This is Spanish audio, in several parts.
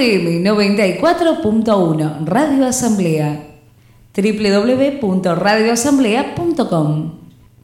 FM 94.1 Radio Asamblea. www.radioasamblea.com.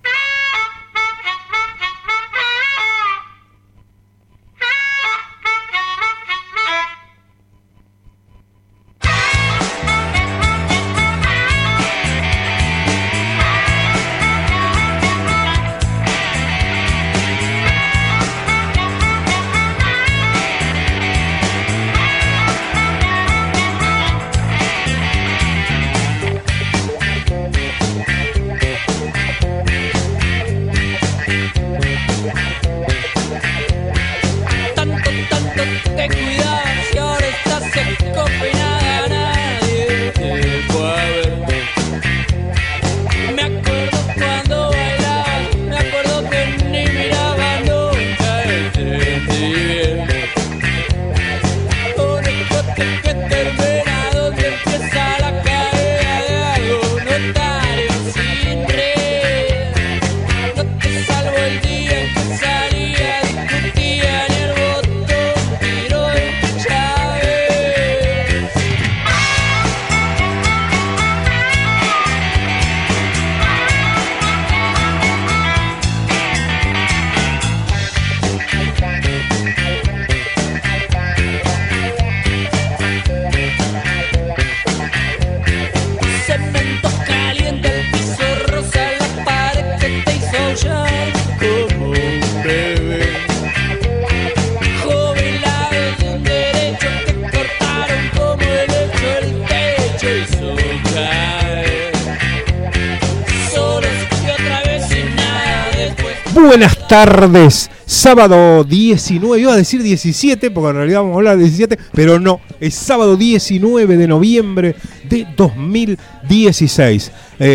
Buenas tardes, sábado 19, iba a decir 17, porque en realidad vamos a hablar de 17, pero no, es sábado 19 de noviembre de 2016.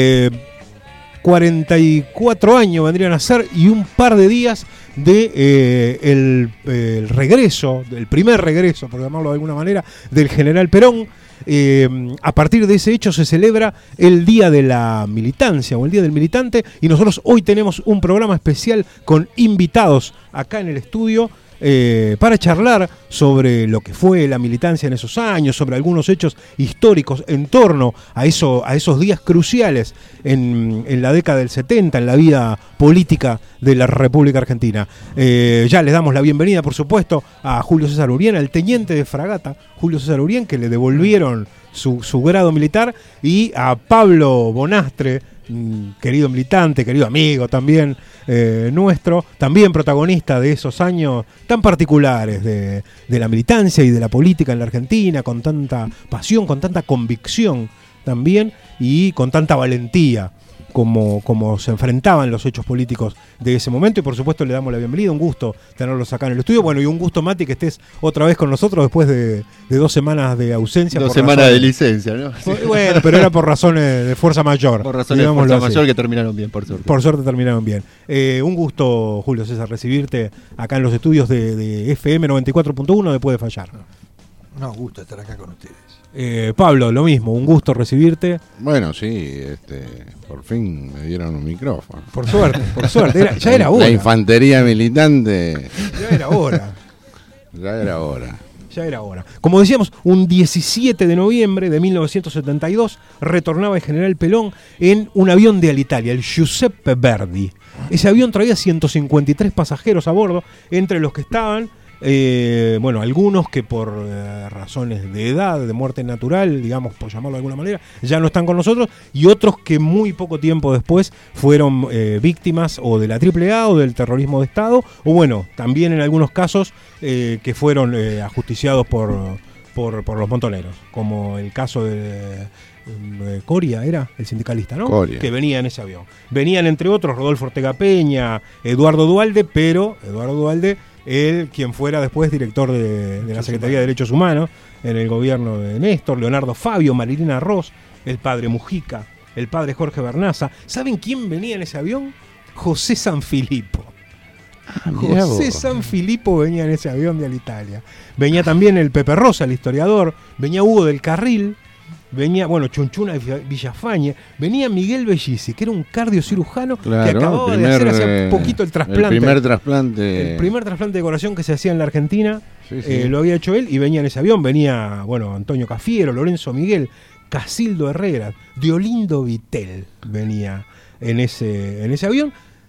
44 años vendrían a ser y un par de días de el regreso, el primer regreso, por llamarlo de alguna manera, del general Perón. A partir de ese hecho se celebra el Día de la Militancia o el Día del Militante, y nosotros hoy tenemos un programa especial con invitados acá en el estudio para charlar sobre lo que fue la militancia en esos años, sobre algunos hechos históricos en torno a esos días cruciales en la década del 70, en la vida política de la República Argentina. Ya les damos la bienvenida, por supuesto, a Julio César Urien, al teniente de fragata Julio César Urien, que le devolvieron su grado militar, y a Pablo Bonastre, querido militante, querido amigo también nuestro, también protagonista de esos años tan particulares de la militancia y de la política en la Argentina, con tanta pasión, con tanta convicción también y con tanta valentía como se enfrentaban los hechos políticos de ese momento. Y por supuesto le damos la bienvenida, un gusto tenerlos acá en el estudio. Bueno, y un gusto, Mati, que estés otra vez con nosotros después de 2 semanas de ausencia. 2 semanas de licencia, ¿no? Bueno, pero era por razones de fuerza mayor. Por razones de fuerza mayor que terminaron bien, por suerte. Por suerte terminaron bien. Un gusto, Julio César, recibirte acá en los estudios de FM 94.1 de Puede Fallar. No, un gusto estar acá con ustedes. Pablo, lo mismo, un gusto recibirte. Bueno, sí, por fin me dieron un micrófono. Por suerte, ya era hora. La infantería militante. Ya era hora. Ya era hora. Como decíamos, un 17 de noviembre de 1972 retornaba el general Perón en un avión de Alitalia, el Giuseppe Verdi. Ese avión traía 153 pasajeros a bordo, entre los que estaban algunos que por razones de edad, de muerte natural, digamos, por llamarlo de alguna manera, ya no están con nosotros, y otros que muy poco tiempo después fueron víctimas o de la AAA o del terrorismo de Estado, o bueno, también en algunos casos que fueron ajusticiados por los montoneros, como el caso de Coria, era el sindicalista, ¿no? Coria. Que venía en ese avión. Venían, entre otros, Rodolfo Ortega Peña, Eduardo Duhalde, pero Eduardo Duhalde, él quien fuera después director de la Secretaría de Derechos Humanos en el gobierno de Néstor, Leonardo Fabio, Marilina Ross, el padre Mujica, el padre Jorge Bernaza. ¿Saben quién venía en ese avión? José Sanfilippo. José Sanfilippo venía en ese avión de Alitalia. Venía también el Pepe Rosa, el historiador, venía Hugo del Carril, venía, bueno, Chunchuna Villafañe, venía Miguel Bellisi, que era un cardiocirujano Claro, que acababa de hacer hace poquito el trasplante. El primer trasplante de corazón que se hacía en la Argentina, Sí. lo había hecho él, y venía en ese avión, venía, bueno, Antonio Cafiero, Lorenzo Miguel, Casildo Herrera, Diolindo Vitel venía en ese avión.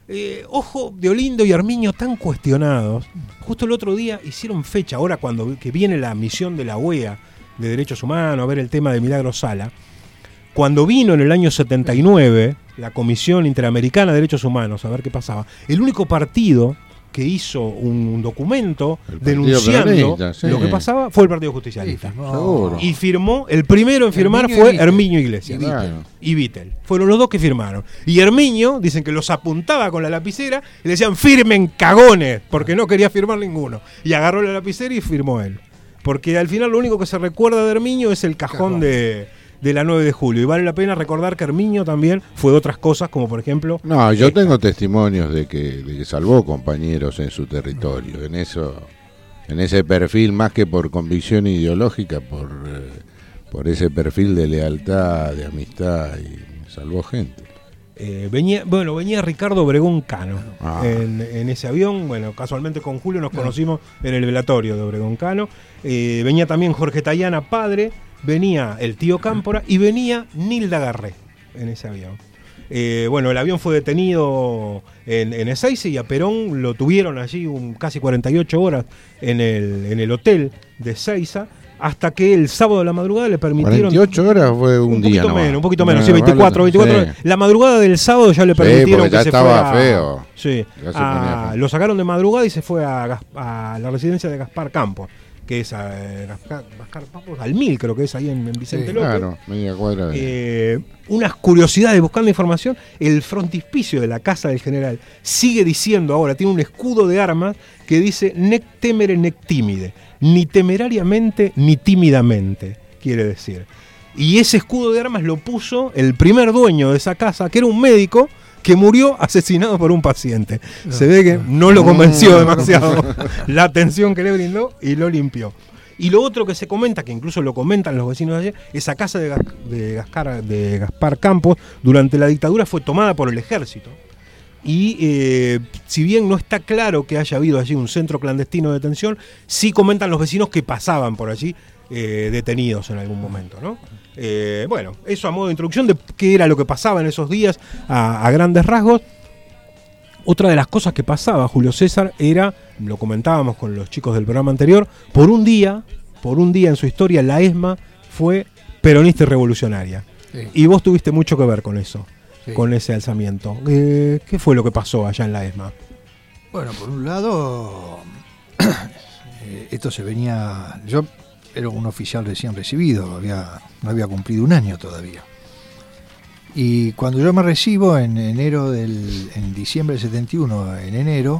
Ojo, Diolindo y Herminio tan cuestionados. Justo el otro día hicieron fecha, ahora que viene la misión de la OEA de Derechos Humanos a ver el tema de Milagro Sala. Cuando vino en el año 79 la Comisión Interamericana de Derechos Humanos a ver qué pasaba, el único partido que hizo un documento denunciando lo que pasaba fue el Partido Justicialista. Seguro. Y firmó, el primero en firmar fue Herminio Iglesias y Vittel. Fueron los dos que firmaron. Y Herminio, dicen que los apuntaba con la lapicera y le decían firmen cagones, porque no quería firmar ninguno. Y agarró la lapicera y firmó él. Porque al final lo único que se recuerda de Herminio es el cajón de la 9 de julio. Y vale la pena recordar que Herminio también fue otras cosas, como por ejemplo... No, yo tengo testimonios de que salvó compañeros en su territorio, en ese perfil, más que por convicción ideológica, por ese perfil de lealtad, de amistad, y salvó gente. Venía Ricardo Obregón Cano en ese avión. Bueno, casualmente con Julio nos conocimos en el velatorio de Obregón Cano. Venía también Jorge Tayana, padre, venía el tío Cámpora y venía Nilda Garré en ese avión. Bueno, el avión fue detenido en Ezeiza y a Perón lo tuvieron allí casi 48 horas en el hotel de Ezeiza, hasta que el sábado de la madrugada le permitieron... 48 horas fue un día un poquito menos, sí, 24 horas. La madrugada del sábado ya le permitieron que se fuera... feo. Sí, lo sacaron de madrugada y se fue a la residencia de Gaspar Campos, que es Gaspar Campos al 1000, creo que es ahí en Vicente López. Claro, media cuadra. Unas curiosidades buscando información, el frontispicio de la casa del general sigue diciendo ahora, tiene un escudo de armas que dice nec temere nec timide, ni temerariamente ni tímidamente, quiere decir. Y ese escudo de armas lo puso el primer dueño de esa casa, que era un médico que murió asesinado por un paciente. Se ve que no lo convenció demasiado la atención que le brindó y lo limpió. Y lo otro que se comenta, que incluso lo comentan los vecinos de ayer, esa casa de Gaspar Campos durante la dictadura fue tomada por el ejército. Y si bien no está claro que haya habido allí un centro clandestino de detención, sí comentan los vecinos que pasaban por allí detenidos en algún momento, ¿no? Bueno, eso a modo de introducción de qué era lo que pasaba en esos días a grandes rasgos. Otra de las cosas que pasaba, Julio César, era, lo comentábamos con los chicos del programa anterior, por un día en su historia la ESMA fue peronista y revolucionaria. Sí. Y vos tuviste mucho que ver con eso, sí, con ese alzamiento. ¿Qué fue lo que pasó allá en la ESMA? Bueno, por un lado, esto se venía... Yo era un oficial recién recibido, no había cumplido un año todavía. Y cuando yo me recibo en diciembre del 71, en enero,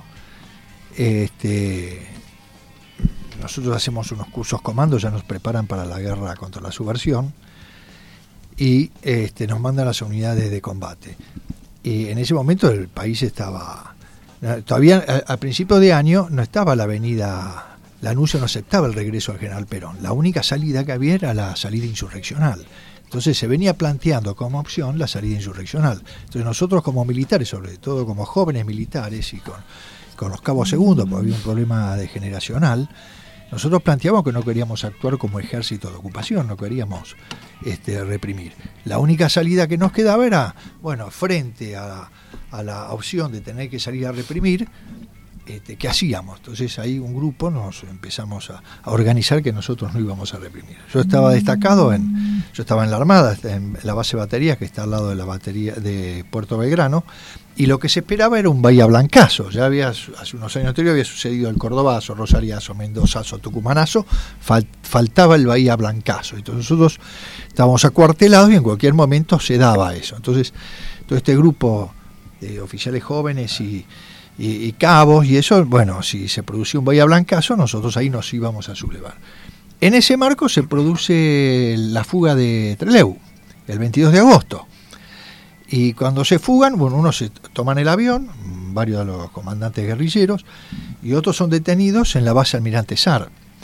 nosotros hacemos unos cursos comandos, ya nos preparan para la guerra contra la subversión, y nos mandan las unidades de combate. Y en ese momento el país estaba... Todavía al principio de año no estaba la avenida... El anuncio no aceptaba el regreso al general Perón. La única salida que había era la salida insurreccional. Entonces se venía planteando como opción la salida insurreccional. Entonces nosotros como militares, sobre todo como jóvenes militares y con los cabos segundos, porque había un problema de generacional, nosotros planteábamos que no queríamos actuar como ejército de ocupación, no queríamos reprimir. La única salida que nos quedaba era, bueno, frente a la opción de tener que salir a reprimir, ¿qué hacíamos? Entonces ahí un grupo nos empezamos a organizar que nosotros no íbamos a reprimir. Yo estaba destacado yo estaba en la Armada, en la base de baterías que está al lado de la batería de Puerto Belgrano, y lo que se esperaba era un Bahía Blancazo. Ya hace unos años anteriores había sucedido el Cordobazo, Rosariazo, Mendozazo, Tucumanazo, faltaba el Bahía Blancazo. Entonces nosotros estábamos acuartelados y en cualquier momento se daba eso. Entonces todo este grupo de oficiales jóvenes y cabos y eso, bueno, si se producía un Bahía Blancazo, nosotros ahí nos íbamos a sublevar. En ese marco se produce la fuga de Trelew, el 22 de agosto. Y cuando se fugan, bueno, unos se toman el avión, varios de los comandantes guerrilleros, y otros son detenidos en la base Almirante Sar.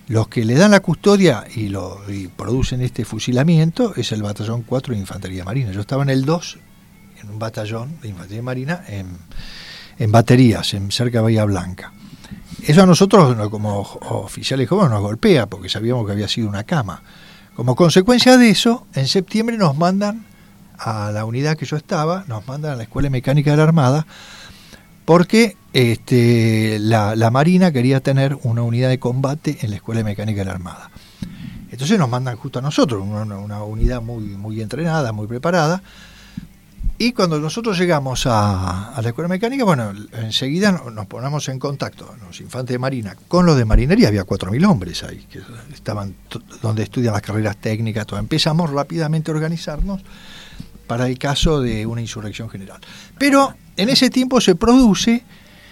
Los que le dan la custodia y producen este fusilamiento es el batallón 4 de Infantería Marina. Yo estaba en el 2, en un batallón de Infantería Marina, en baterías, cerca de Bahía Blanca. Eso a nosotros, como oficiales jóvenes, nos golpea, porque sabíamos que había sido una cama. Como consecuencia de eso, en septiembre nos mandan a la unidad que yo estaba, nos mandan a la Escuela Mecánica de la Armada, porque la Marina quería tener una unidad de combate en la Escuela Mecánica de la Armada. Entonces nos mandan justo a nosotros, una unidad muy entrenada, muy preparada. Y cuando nosotros llegamos a la Escuela Mecánica, bueno, enseguida nos ponemos en contacto, los infantes de Marina, con los de Marinería. Había 4.000 hombres ahí, que estaban donde estudian las carreras técnicas, todo. Empezamos rápidamente a organizarnos para el caso de una insurrección general. Pero en ese tiempo se produce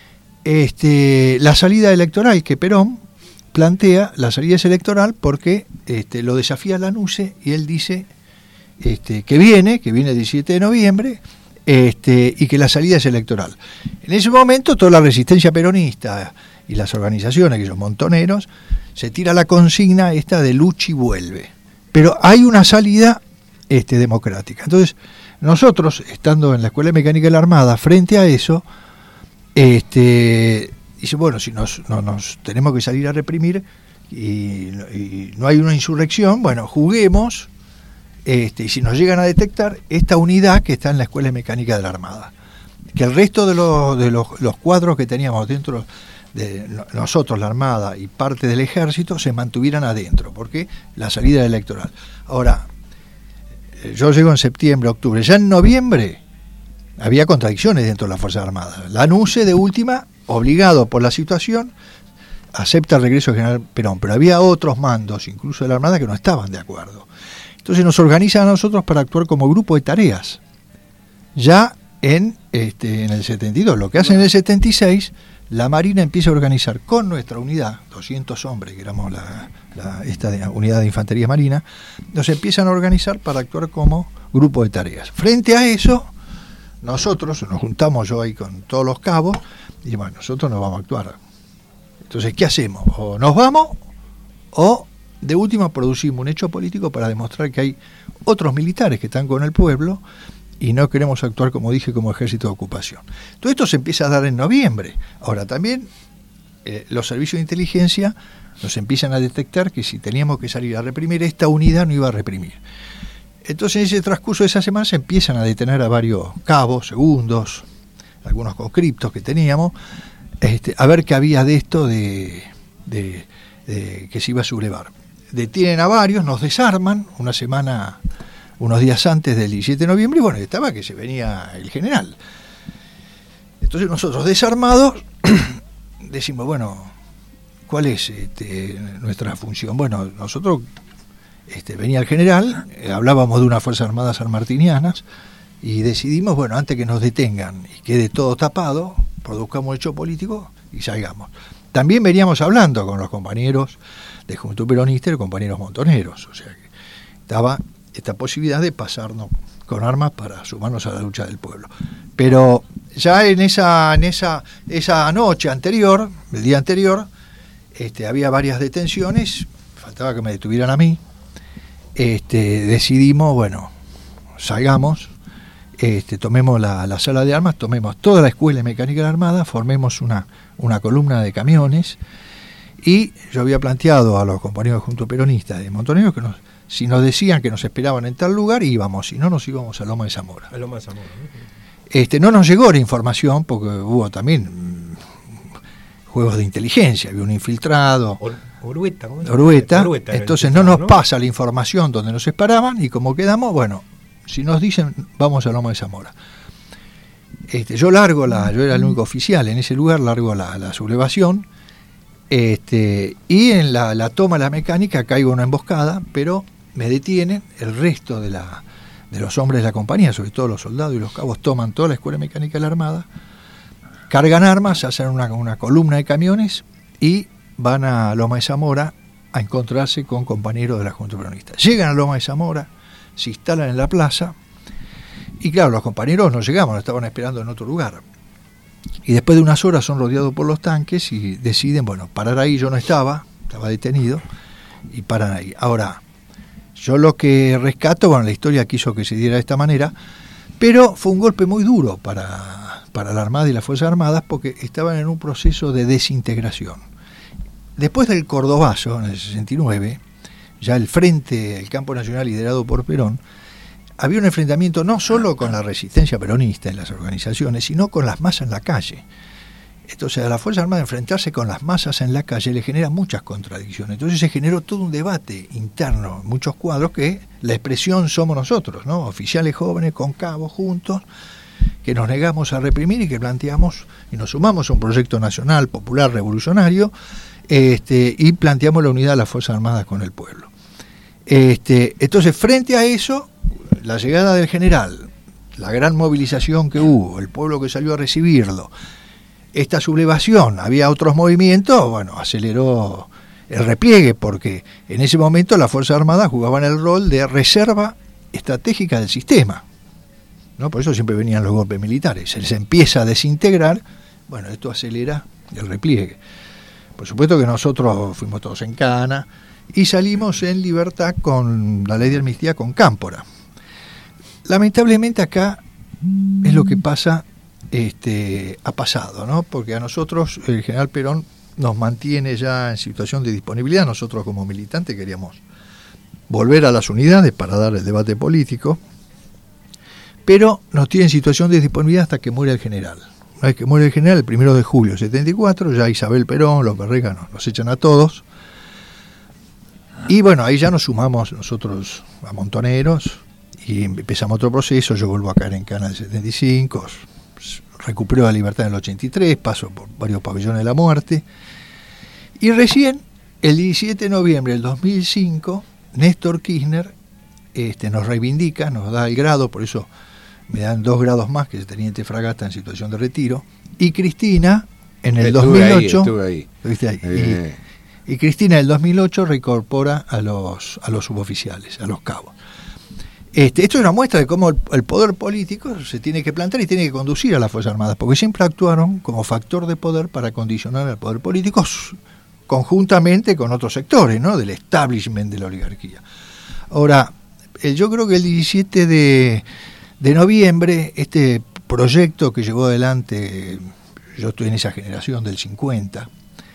la salida electoral, que Perón plantea. La salida es electoral porque lo desafía Lanusse y él dice que viene el 17 de noviembre, y que la salida es electoral. En ese momento toda la resistencia peronista y las organizaciones, aquellos montoneros, se tira la consigna esta de lucha y vuelve. Pero hay una salida democrática. Entonces, nosotros, estando en la Escuela Mecánica de la Armada, frente a eso, dice, bueno, si nos tenemos que salir a reprimir y no hay una insurrección, bueno, juguemos. Y si nos llegan a detectar, esta unidad que está en la Escuela Mecánica de la Armada, que el resto de los cuadros que teníamos dentro de nosotros, la Armada y parte del Ejército, se mantuvieran adentro, porque la salida era electoral. Ahora, yo llego en septiembre, octubre, ya en noviembre había contradicciones dentro de las Fuerzas Armadas. Lanusse, de última, obligado por la situación, acepta el regreso del general Perón, pero había otros mandos, incluso de la Armada, que no estaban de acuerdo. Entonces nos organizan a nosotros para actuar como grupo de tareas. Ya en el 72, lo que hace en el 76, la Marina empieza a organizar con nuestra unidad, 200 hombres, que éramos esta unidad de Infantería Marina, nos empiezan a organizar para actuar como grupo de tareas. Frente a eso, nosotros nos juntamos, yo ahí con todos los cabos, y bueno, nosotros nos vamos a actuar. Entonces, ¿qué hacemos? O nos vamos, o de última producimos un hecho político para demostrar que hay otros militares que están con el pueblo y no queremos actuar, como dije, como ejército de ocupación. Todo esto se empieza a dar en noviembre. Ahora también los servicios de inteligencia nos empiezan a detectar que si teníamos que salir a reprimir, esta unidad no iba a reprimir. Entonces en ese transcurso de esa semana se empiezan a detener a varios cabos, segundos, algunos conscriptos que teníamos, a ver qué había de esto de que se iba a sublevar. Detienen a varios, nos desarman unos días antes del 17 de noviembre, y bueno, estaba que se venía el general. Entonces nosotros, desarmados, decimos, bueno, ¿cuál es nuestra función? Bueno, nosotros, venía el general, hablábamos de unas Fuerzas Armadas sanmartinianas, y decidimos, bueno, antes que nos detengan y quede todo tapado, produzcamos hecho político y salgamos. También veníamos hablando con los compañeros de Juventud Peronista y los compañeros montoneros, o sea que estaba esta posibilidad de pasarnos con armas para sumarnos a la lucha del pueblo. Pero ya en esa noche anterior, el día anterior, había varias detenciones, faltaba que me detuvieran a mí. Decidimos, bueno, salgamos, tomemos la sala de armas, tomemos toda la Escuela Mecánica de la Armada, formemos una columna de camiones, y yo había planteado a los compañeros de Junto Peronista de Montoneros que si nos decían que nos esperaban en tal lugar, íbamos, si no, nos íbamos a Loma de Zamora. A Loma de Zamora, ¿no? No nos llegó la información, porque hubo también juegos de inteligencia, había un infiltrado, Orueta, entonces no nos pasa la información donde nos esperaban, y como quedamos, bueno, si nos dicen, vamos a Loma de Zamora. Yo era el único oficial en ese lugar, largo la sublevación, y en la toma de la mecánica caigo en una emboscada, pero me detienen. El resto de los hombres de la compañía, sobre todo los soldados y los cabos, toman toda la Escuela Mecánica de la Armada, cargan armas, hacen una columna de camiones y van a Loma de Zamora a encontrarse con compañeros de la Junta Peronista. Llegan a Loma de Zamora, se instalan en la plaza, y claro, los compañeros no llegamos, nos estaban esperando en otro lugar. Y después de unas horas son rodeados por los tanques y deciden, bueno, parar ahí. Yo no estaba, estaba detenido, y paran ahí. Ahora, yo lo que rescato, bueno, la historia quiso que se diera de esta manera, pero fue un golpe muy duro para la Armada y las Fuerzas Armadas, porque estaban en un proceso de desintegración. Después del Cordobazo, en el 69, ya el Frente, el Campo Nacional liderado por Perón, había un enfrentamiento no solo con la resistencia peronista en las organizaciones, sino con las masas en la calle. Entonces, a la Fuerza Armada enfrentarse con las masas en la calle le genera muchas contradicciones. Entonces se generó todo un debate interno, muchos cuadros, que la expresión somos nosotros, ¿no? Oficiales jóvenes con cabos juntos, que nos negamos a reprimir y que planteamos y nos sumamos a un proyecto nacional, popular, revolucionario, y planteamos la unidad de las Fuerzas Armadas con el pueblo. Entonces, frente a eso, la llegada del general, la gran movilización que hubo, el pueblo que salió a recibirlo, esta sublevación, había otros movimientos, bueno, aceleró el repliegue, porque en ese momento las Fuerzas Armadas jugaban el rol de reserva estratégica del sistema, ¿no? Por eso siempre venían los golpes militares. Se les empieza a desintegrar, bueno, esto acelera el repliegue. Por supuesto que nosotros fuimos todos en cana y salimos en libertad con la ley de amnistía con Cámpora. Lamentablemente acá es lo que pasa, ha pasado, ¿no? Porque a nosotros el general Perón nos mantiene ya en situación de disponibilidad. Nosotros como militantes queríamos volver a las unidades para dar el debate político, pero nos tiene en situación de disponibilidad hasta que muere el general. Una vez que muere el general, el 1 de julio de 74, ya Isabel Perón, los Berregas nos echan a todos. Y bueno, ahí ya nos sumamos nosotros a Montoneros y empezamos otro proceso. Yo vuelvo a caer en cana en el 75, recupero la libertad en el 83, paso por varios pabellones de la muerte. Y recién, el 17 de noviembre del 2005, Néstor Kirchner nos reivindica, nos da el grado, por eso me dan 2 grados más que el teniente fragata en situación de retiro. Y Cristina, en el 2008... Estuve ahí. ¿Viste ahí? Y Cristina en el 2008 reincorpora a los suboficiales, a los cabos. Esto es una muestra de cómo el poder político se tiene que plantear y tiene que conducir a las Fuerzas Armadas, porque siempre actuaron como factor de poder para condicionar al poder político conjuntamente con otros sectores, ¿no? Del establishment de la oligarquía. Ahora, yo creo que el 17 de noviembre, este proyecto que llevó adelante, yo estoy en esa generación del 50,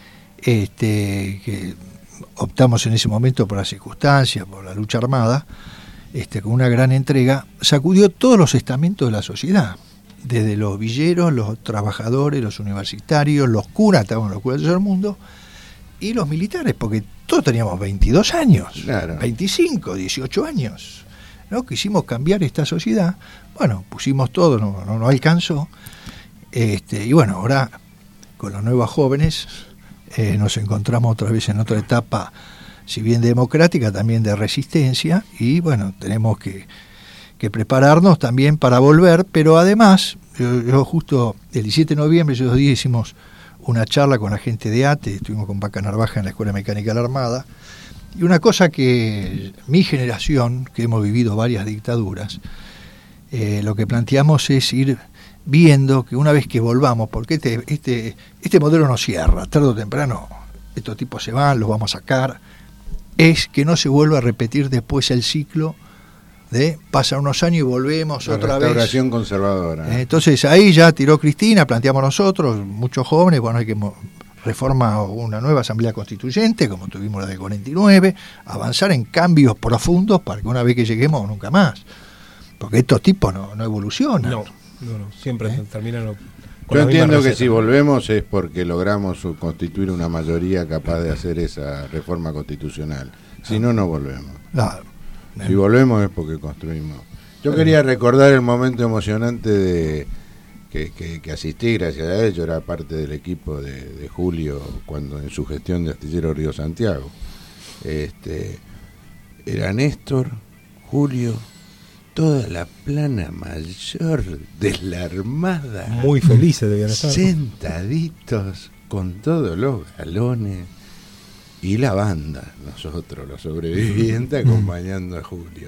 que optamos en ese momento por las circunstancias, por la lucha armada, con una gran entrega, sacudió todos los estamentos de la sociedad, desde los villeros, los trabajadores, los universitarios, los curas, estaban los curas del tercer mundo, y los militares, porque todos teníamos 22 años, claro. 25, 18 años, ¿no? Quisimos cambiar esta sociedad, bueno, pusimos todo, no alcanzó, y bueno, ahora con los nuevos jóvenes nos encontramos otra vez en otra etapa, si bien democrática, también de resistencia, y bueno, tenemos que prepararnos también para volver, pero además, yo justo el 17 de noviembre, esos días hicimos una charla con la gente de ATE, estuvimos con Vaca Narvaja en la Escuela Mecánica de la Armada, y una cosa que mi generación, que hemos vivido varias dictaduras, lo que planteamos es ir viendo que una vez que volvamos, porque este modelo no cierra, tarde o temprano estos tipos se van, los vamos a sacar, es que no se vuelva a repetir después el ciclo de pasan unos años y volvemos la otra vez. Restauración conservadora. Entonces ahí ya tiró Cristina, planteamos nosotros, muchos jóvenes, bueno, hay que reforma una nueva asamblea constituyente, como tuvimos la del 49, avanzar en cambios profundos para que una vez que lleguemos nunca más. Porque estos tipos no evolucionan. No, siempre terminan... Yo entiendo que si volvemos es porque logramos constituir una mayoría capaz de hacer esa reforma constitucional. Si no volvemos. Claro. Si volvemos es porque construimos. Yo quería recordar el momento emocionante de que asistí, gracias a él. Yo era parte del equipo de Julio cuando en su gestión de Astillero Río Santiago. Era Néstor, Julio, toda la plana mayor de la Armada. Muy felices debían estar. Sentaditos con todos los galones y la banda, nosotros los sobrevivientes acompañando a Julio.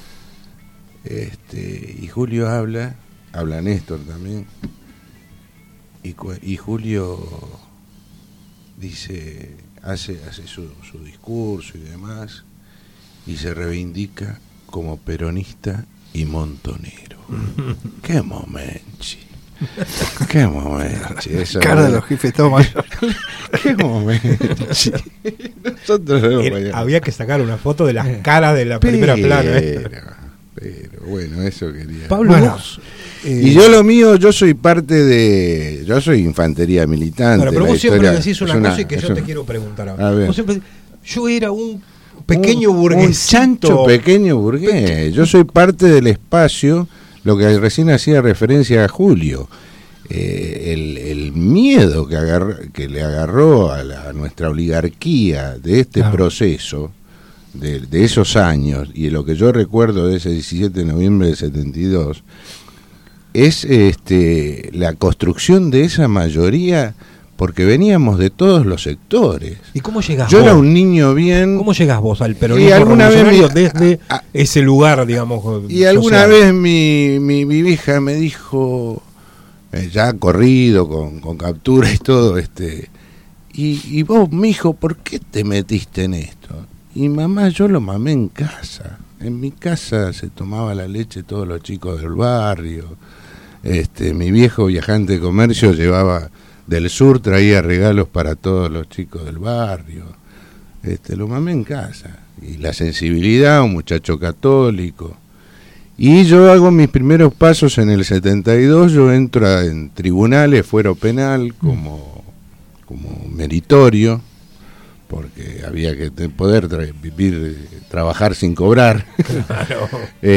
Y Julio habla Néstor también, y Julio dice, hace su discurso y demás, y se reivindica como peronista y montonero. ¡Qué momenchi! ¡Qué momenchi! Eso Cara de los jefes de Estado Mayor. ¡Qué momenchi! Nosotros había que sacar una foto de las caras de la primera plana. Pero bueno, eso quería. Pablo, Bueno, vos, y yo lo mío, yo soy infantería militante. Bueno, pero la vos siempre historia decís una cosa y que yo te quiero preguntar ahora. A ver. Vos siempre, yo era un pequeño burgués. Un chancho pequeño burgués. Yo soy parte del espacio, lo que recién hacía referencia a Julio. El miedo que le agarró a nuestra oligarquía de este proceso, de esos años, y lo que yo recuerdo de ese 17 de noviembre del 72, es la construcción de esa mayoría, porque veníamos de todos los sectores. ¿Y cómo llegás Yo vos? era un niño bien. ¿Cómo llegás vos al peronismo Y alguna vez revolucionario desde ese lugar, digamos? Y alguna social? vez mi vieja me dijo, ya corrido, con captura y todo, y vos, mijo, ¿por qué te metiste en esto? Y mamá, yo lo mamé en casa. En mi casa se tomaba la leche todos los chicos del barrio. Mi viejo viajante de comercio llevaba del sur, traía regalos para todos los chicos del barrio. Lo mamé en casa. Y la sensibilidad, un muchacho católico. Y yo hago mis primeros pasos en el 72, yo entro en tribunales, fuero penal, como meritorio, porque había que poder trabajar sin cobrar. Claro.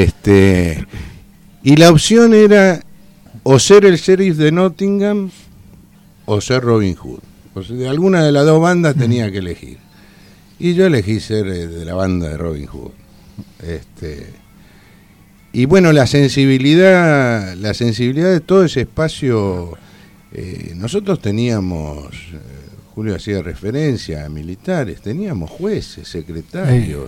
Y la opción era o ser el sheriff de Nottingham o ser Robin Hood. O sea, de alguna de las dos bandas tenía que elegir. Y yo elegí ser de la banda de Robin Hood. Y bueno, la sensibilidad de todo ese espacio, nosotros teníamos, Julio hacía referencia a militares, teníamos jueces, secretarios.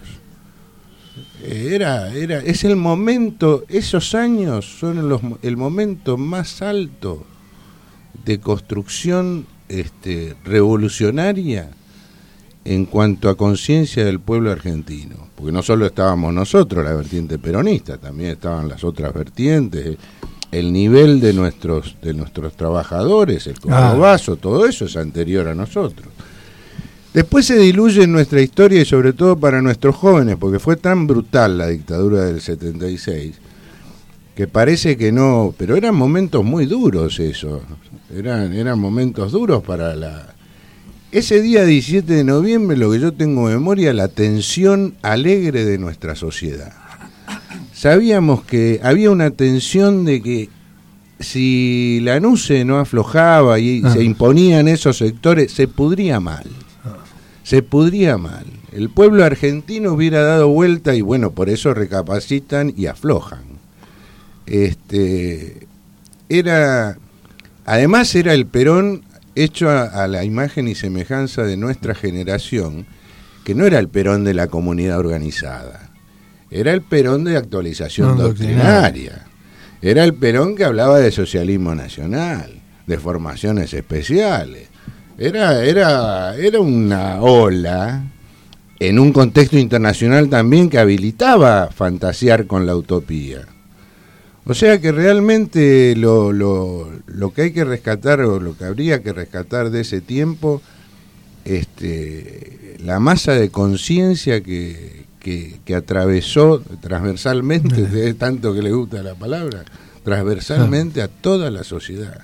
Es el momento, esos años son el momento más alto de construcción revolucionaria en cuanto a conciencia del pueblo argentino, porque no solo estábamos nosotros, la vertiente peronista, también estaban las otras vertientes, el nivel de nuestros trabajadores, el cordobazo, todo eso es anterior a nosotros. Después se diluye en nuestra historia y sobre todo para nuestros jóvenes, porque fue tan brutal la dictadura del 76, que parece que no, pero eran momentos muy duros eso, eran momentos duros para ese día 17 de noviembre, lo que yo tengo en memoria, la tensión alegre de nuestra sociedad. Sabíamos que había una tensión de que si la NUCE no aflojaba y se imponían esos sectores, se pudría mal. El pueblo argentino hubiera dado vuelta y bueno, por eso recapacitan y aflojan. Además era el Perón hecho a la imagen y semejanza de nuestra generación, que no era el Perón de la comunidad organizada, era el Perón de actualización doctrinaria, era el Perón que hablaba de socialismo nacional, de formaciones especiales, era una ola en un contexto internacional también que habilitaba fantasear con la utopía. O sea que realmente lo que hay que rescatar, o lo que habría que rescatar de ese tiempo, la masa de conciencia que atravesó transversalmente, de tanto que le gusta la palabra, transversalmente a toda la sociedad.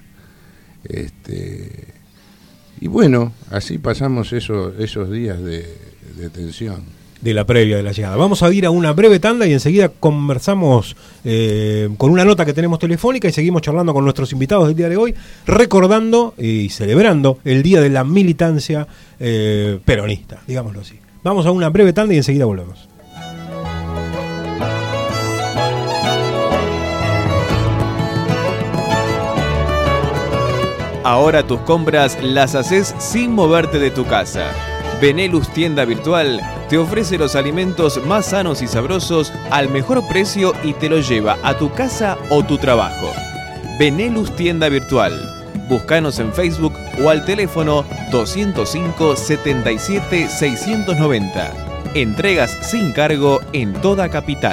Y bueno, así pasamos esos días de tensión. De la previa de la llegada. Vamos a ir a una breve tanda y enseguida conversamos con una nota que tenemos telefónica y seguimos charlando con nuestros invitados del día de hoy, recordando y celebrando el Día de la Militancia Peronista, digámoslo así. Vamos a una breve tanda y enseguida volvemos. Ahora tus compras las haces sin moverte de tu casa. Benelux Tienda Virtual te ofrece los alimentos más sanos y sabrosos al mejor precio y te lo lleva a tu casa o tu trabajo. Benelux Tienda Virtual. Búscanos en Facebook o al teléfono 205 77 690. Entregas sin cargo en toda Capital.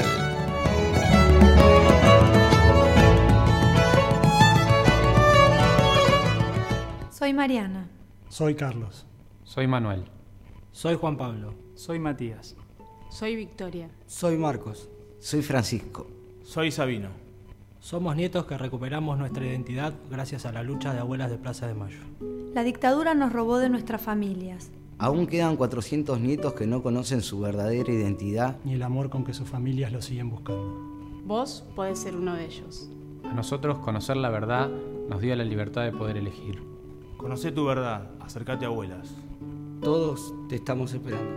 Soy Mariana. Soy Carlos. Soy Manuel. Soy Juan Pablo. Soy Matías. Soy Victoria. Soy Marcos. Soy Francisco. Soy Sabino. Somos nietos que recuperamos nuestra identidad gracias a la lucha de abuelas de Plaza de Mayo. La dictadura nos robó de nuestras familias. Aún quedan 400 nietos que no conocen su verdadera identidad ni el amor con que sus familias lo siguen buscando. Vos podés ser uno de ellos. A nosotros conocer la verdad nos dio la libertad de poder elegir. Conocé tu verdad, acércate a abuelas. Todos te estamos esperando.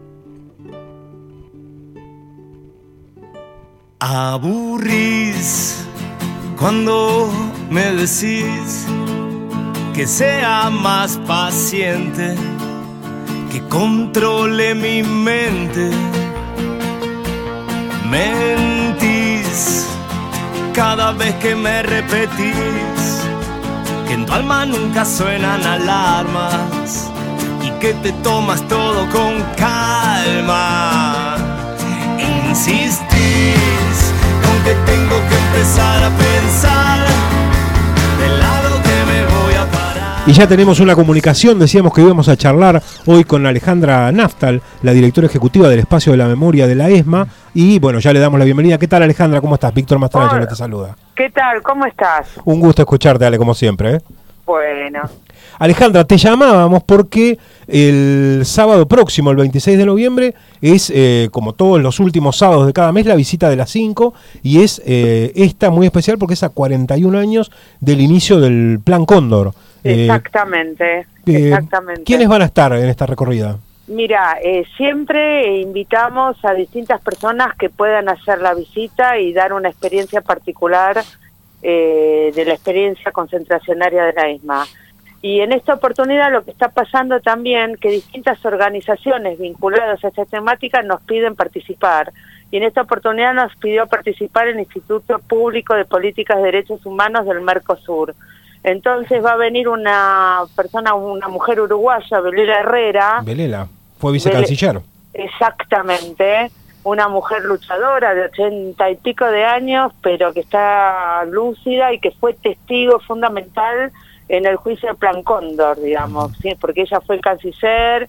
Aburrís cuando me decís que sea más paciente, que controle mi mente. Mentís cada vez que me repetís que en tu alma nunca suenan alarmas y que te tomas todo con calma. Insistís con que tengo que empezar a pensar del lado que me voy a parar. Y ya tenemos una comunicación, decíamos que íbamos a charlar hoy con Alejandra Naftal, la directora ejecutiva del Espacio de la Memoria de la ESMA, y bueno, ya le damos la bienvenida. ¿Qué tal, Alejandra? ¿Cómo estás? Víctor Mastralla te saluda. ¿Qué tal? ¿Cómo estás? Un gusto escucharte, Ale, como siempre, ¿eh? Bueno. Alejandra, te llamábamos porque el sábado próximo, el 26 de noviembre, es, como todos los últimos sábados de cada mes, la visita de las 5, y es esta muy especial porque es a 41 años del inicio del Plan Cóndor. Exactamente. ¿Quiénes van a estar en esta recorrida? Mira, siempre invitamos a distintas personas que puedan hacer la visita y dar una experiencia particular de la experiencia concentracionaria de la ESMA. Y en esta oportunidad lo que está pasando también, que distintas organizaciones vinculadas a esta temática nos piden participar. Y en esta oportunidad nos pidió participar el Instituto Público de Políticas de Derechos Humanos del Mercosur. Entonces va a venir una persona, una mujer uruguaya, Belela Herrera. Belela, fue vicecanciller. Exactamente. Una mujer luchadora de 80 y pico de años, pero que está lúcida y que fue testigo fundamental en el juicio del Plan Cóndor, digamos, ¿sí? Porque ella fue canciller,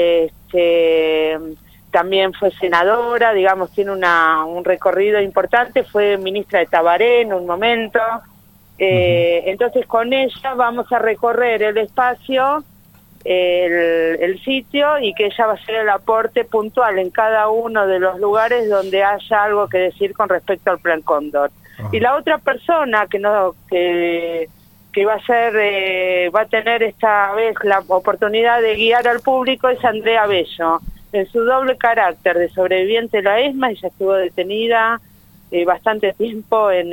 también fue senadora, digamos, tiene un recorrido importante, fue ministra de Tabaré en un momento. Entonces con ella vamos a recorrer el espacio, el sitio, y que ella va a hacer el aporte puntual en cada uno de los lugares donde haya algo que decir con respecto al Plan Cóndor. Y la otra persona que va a ser, va a tener esta vez la oportunidad de guiar al público es Andrea Bello, en su doble carácter de sobreviviente de la ESMA. Ella estuvo detenida bastante tiempo en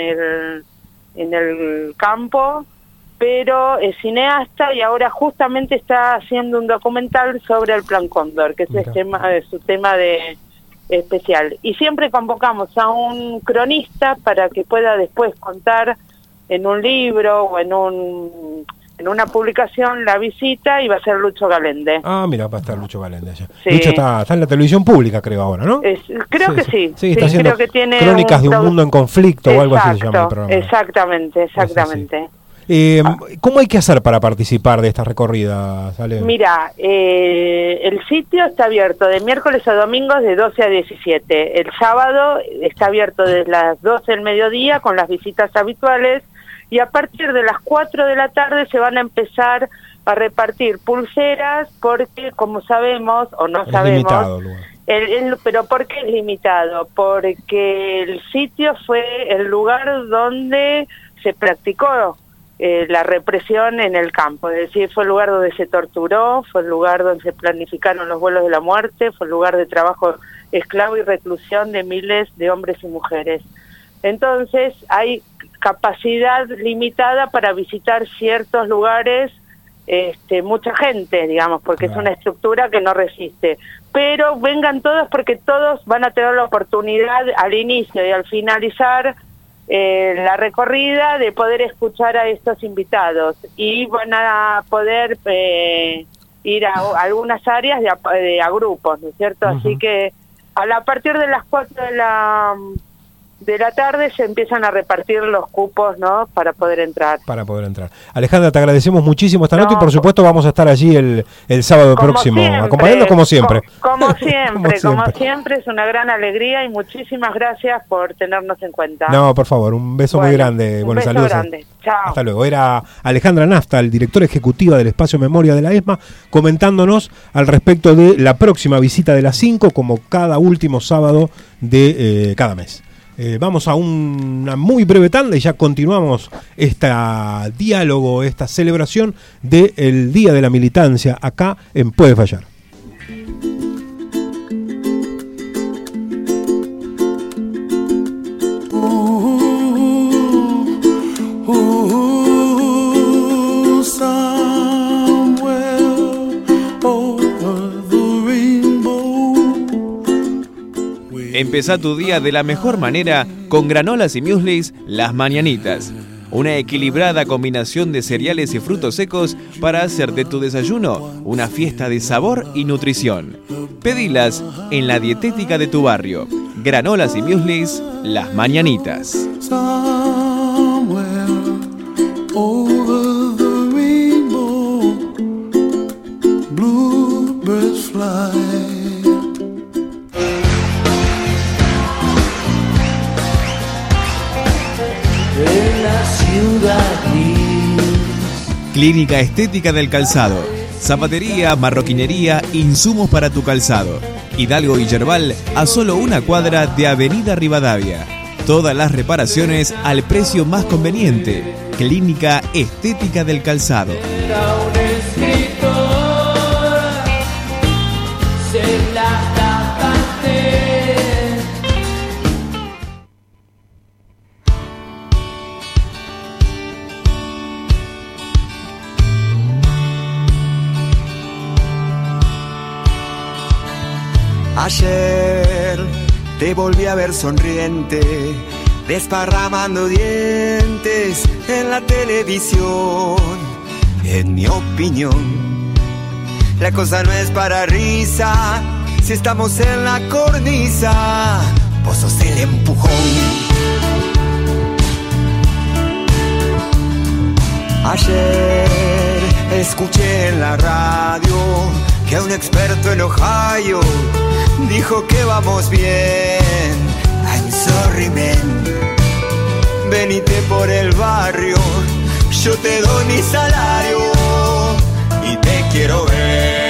el campo, pero es cineasta y ahora justamente está haciendo un documental sobre el Plan Cóndor, que es su tema especial. Y siempre convocamos a un cronista para que pueda después contar en un libro o en una publicación la visita, y va a ser Lucho Galende. Ah, mira, va a estar Lucho Galende allá. Sí. Lucho está en la televisión pública, creo, ahora, ¿no? Creo que sí. Sí, está haciendo creo que tiene Crónicas de un mundo en conflicto. Exacto, o algo así se llama el programa. Exactamente. ¿Cómo hay que hacer para participar de estas recorridas, Ale? Mira, el sitio está abierto de miércoles a domingos de 12 a 17. El sábado está abierto desde las 12 del mediodía con las visitas habituales, y a partir de las 4 de la tarde se van a empezar a repartir pulseras, porque como sabemos, o no sabemos... Limitado el lugar. ¿Pero por qué es limitado? Porque el sitio fue el lugar donde se practicó la represión en el campo, es decir, fue el lugar donde se torturó, fue el lugar donde se planificaron los vuelos de la muerte, fue el lugar de trabajo esclavo y reclusión de miles de hombres y mujeres. Entonces hay capacidad limitada para visitar ciertos lugares, mucha gente, digamos, porque es una estructura que no resiste. Pero vengan todos, porque todos van a tener la oportunidad al inicio y al finalizar la recorrida, de poder escuchar a estos invitados, y van a poder ir a algunas áreas a grupos, ¿no es cierto? Uh-huh. Así que a partir de las 4 de la tarde se empiezan a repartir los cupos, ¿no? Para poder entrar. Alejandra, te agradecemos muchísimo esta nota y por supuesto vamos a estar allí el sábado próximo, acompañándonos como siempre. Como siempre, es una gran alegría y muchísimas gracias por tenernos en cuenta. No, por favor, un beso muy grande. Un beso saludos. Grande. Chao. Hasta luego. Era Alejandra Naftal, directora ejecutiva del Espacio Memoria de la ESMA, comentándonos al respecto de la próxima visita de las 5, como cada último sábado de cada mes. Vamos a una muy breve tanda y ya continuamos este diálogo, esta celebración del Día de la Militancia acá en Puede Fallar. Empezá tu día de la mejor manera con granolas y mueslis Las Mañanitas. Una equilibrada combinación de cereales y frutos secos para hacer de tu desayuno una fiesta de sabor y nutrición. Pedilas en la dietética de tu barrio. Granolas y mueslis Las Mañanitas. Clínica Estética del Calzado. Zapatería, marroquinería, insumos para tu calzado. Hidalgo y Yerbal, a solo una cuadra de Avenida Rivadavia. Todas las reparaciones al precio más conveniente. Clínica Estética del Calzado. Ayer te volví a ver sonriente, desparramando dientes en la televisión. En mi opinión, la cosa no es para risa. Si estamos en la cornisa, vos sos el empujón. Ayer escuché en la radio que un experto en Ohio dijo que vamos bien. I'm sorry, man. Venite por el barrio, yo te doy mi salario y te quiero ver.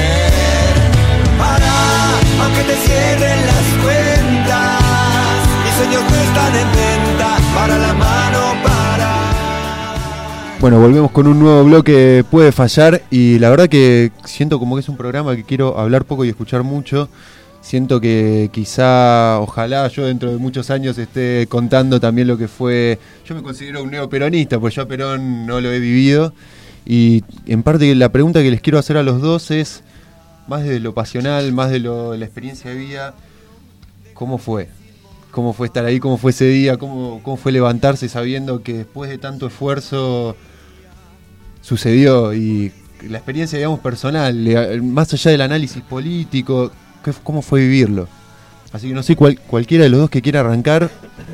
Para, aunque te cierren las cuentas, mis sueños no están en venta. Para la mano, para. Bueno, volvemos con un nuevo bloque Puede Fallar y la verdad que siento como que es un programa que quiero hablar poco y escuchar mucho. Siento que quizá, ojalá yo dentro de muchos años esté contando también lo que fue. Yo me considero un neoperonista, pues yo a Perón no lo he vivido. Y en parte la pregunta que les quiero hacer a los dos es, más de lo pasional, más de la experiencia de vida, ¿cómo fue? ¿Cómo fue estar ahí? ¿Cómo fue ese día? ¿Cómo fue levantarse sabiendo que después de tanto esfuerzo sucedió? Y la experiencia, digamos, personal, más allá del análisis político, ¿cómo fue vivirlo? Así que no sé, cualquiera de los dos que quiera arrancar.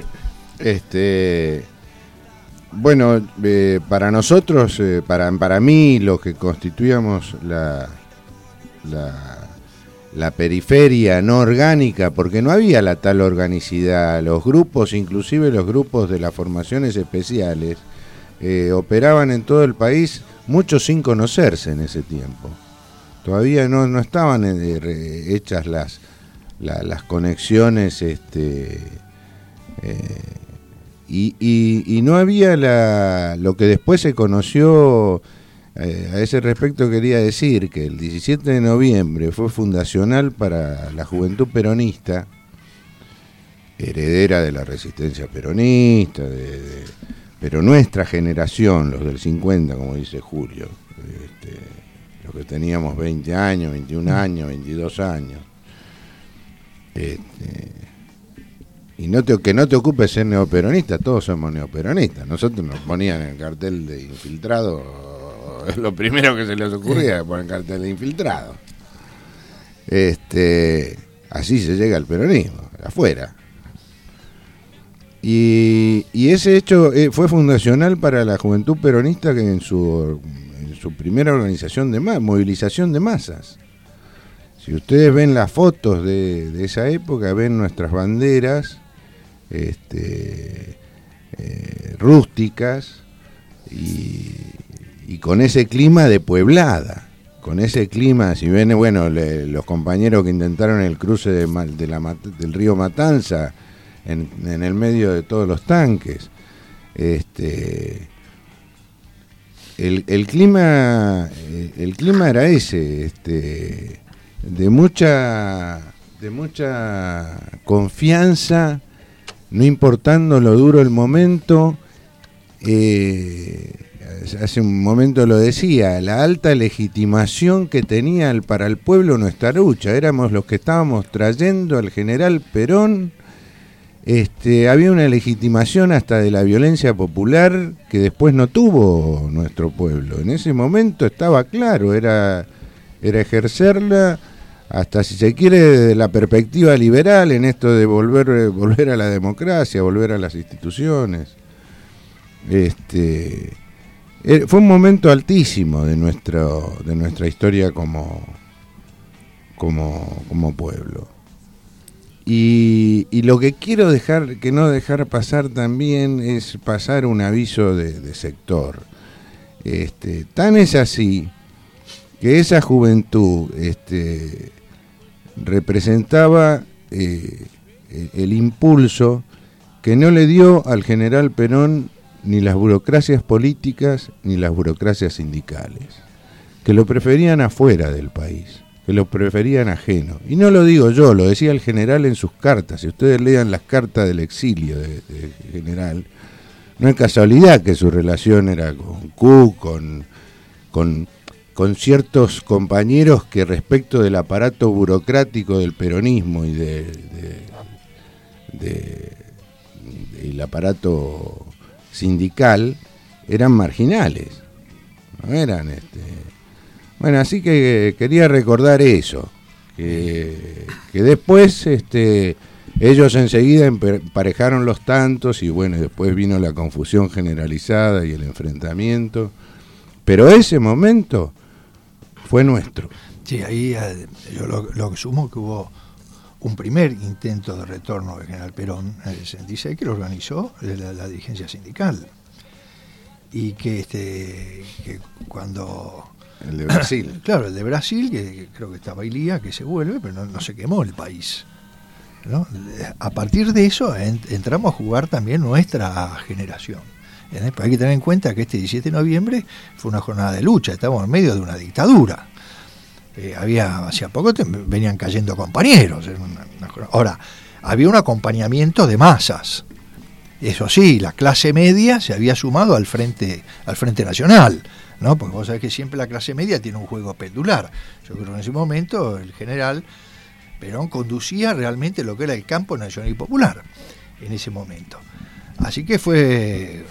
Bueno, para nosotros, para mí, los que constituíamos la periferia no orgánica, porque no había la tal organicidad, los grupos, inclusive los grupos de las formaciones especiales, operaban en todo el país, muchos sin conocerse en ese tiempo. Todavía no estaban hechas las conexiones, y no había lo que después se conoció. A ese respecto quería decir que el 17 de noviembre fue fundacional para la juventud peronista, heredera de la resistencia peronista, pero nuestra generación, los del 50, como dice Julio, los que teníamos 20 años, 21 años, 22 años, que no te ocupes ser neoperonista, todos somos neoperonistas. Nosotros nos ponían el cartel de infiltrado, es lo primero que se les ocurría, poner el cartel de infiltrado. Así se llega al peronismo, afuera. Y ese hecho fue fundacional para la juventud peronista, que en su primera organización de movilización de masas. Si ustedes ven las fotos de esa época, ven nuestras banderas rústicas y con ese clima de pueblada, con ese clima. Si ven, bueno, los compañeros que intentaron el cruce del río Matanza en el medio de todos los tanques, el clima era ese, de mucha confianza, no importando lo duro el momento. Hace un momento lo decía, la alta legitimación que tenía para el pueblo nuestra lucha. Éramos los que estábamos trayendo al general Perón. Había una legitimación hasta de la violencia popular que después no tuvo nuestro pueblo. En ese momento estaba claro, era ejercerla, hasta si se quiere desde la perspectiva liberal, en esto de volver a la democracia, volver a las instituciones. Fue un momento altísimo de nuestra historia como pueblo. Y lo que quiero no dejar pasar también es pasar un aviso de sector. Tan es así que esa juventud representaba el impulso que no le dio al general Perón ni las burocracias políticas ni las burocracias sindicales, que lo preferían afuera del país, que lo preferían ajeno. Y no lo digo yo, lo decía el general en sus cartas. Si ustedes lean las cartas del exilio del general, no es casualidad que su relación era con Q, con ciertos compañeros que respecto del aparato burocrático del peronismo y del aparato sindical eran marginales, no eran Bueno, así que quería recordar eso, que después ellos enseguida emparejaron los tantos y bueno, después vino la confusión generalizada y el enfrentamiento, pero ese momento fue nuestro. Sí, ahí yo lo sumo que hubo un primer intento de retorno del general Perón en el 66 que lo organizó la dirigencia sindical y que cuando el de Brasil. Claro, el de Brasil, que creo que estaba Ilía, que se vuelve, pero no se quemó el país, ¿no? A partir de eso entramos a jugar también nuestra generación. Hay que tener en cuenta que este 17 de noviembre fue una jornada de lucha, estábamos en medio de una dictadura. Hacía poco venían cayendo compañeros. Ahora, había un acompañamiento de masas. Eso sí, la clase media se había sumado al Frente Nacional, ¿no? Porque vos sabés que siempre la clase media tiene un juego pendular. Yo creo que en ese momento el general Perón conducía realmente lo que era el campo nacional y popular en ese momento. Así que fue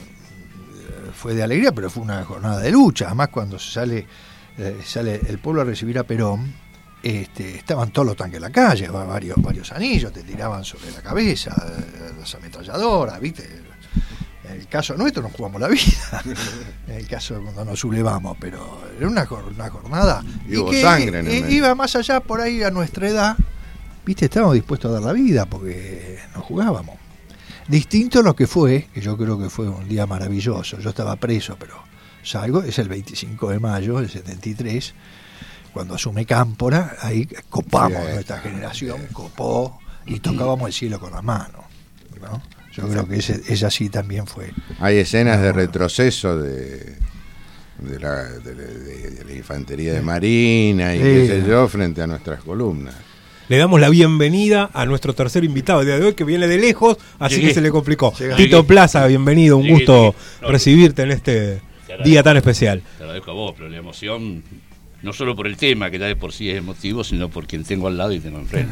de alegría, pero fue una jornada de lucha. Además, cuando sale el pueblo a recibir a Perón, estaban todos los tanques en la calle, varios anillos te tiraban sobre la cabeza, las ametralladoras, ¿viste? En el caso nuestro nos jugamos la vida, en el caso cuando nos sublevamos, pero era una jornada y que sangre en el medio. Iba más allá por ahí a nuestra edad, ¿viste? Estábamos dispuestos a dar la vida porque nos jugábamos. Distinto a lo que fue, que yo creo que fue un día maravilloso. Yo estaba preso, pero salgo, es el 25 de mayo del 73, cuando asume Cámpora, ahí copamos, nuestra generación copó y tocábamos el cielo con las manos, ¿no? Yo creo que esa sí también fue. Hay escenas de retroceso de la infantería de Marina y qué sé yo, frente a nuestras columnas. Le damos la bienvenida a nuestro tercer invitado el día de hoy, que viene de lejos, así que se le complicó. Tito Plaza, bienvenido, un gusto recibirte en este día tan especial. Te agradezco a vos, pero la emoción, no solo por el tema, que ya de por sí es emotivo, sino por quien tengo al lado y tengo enfrente.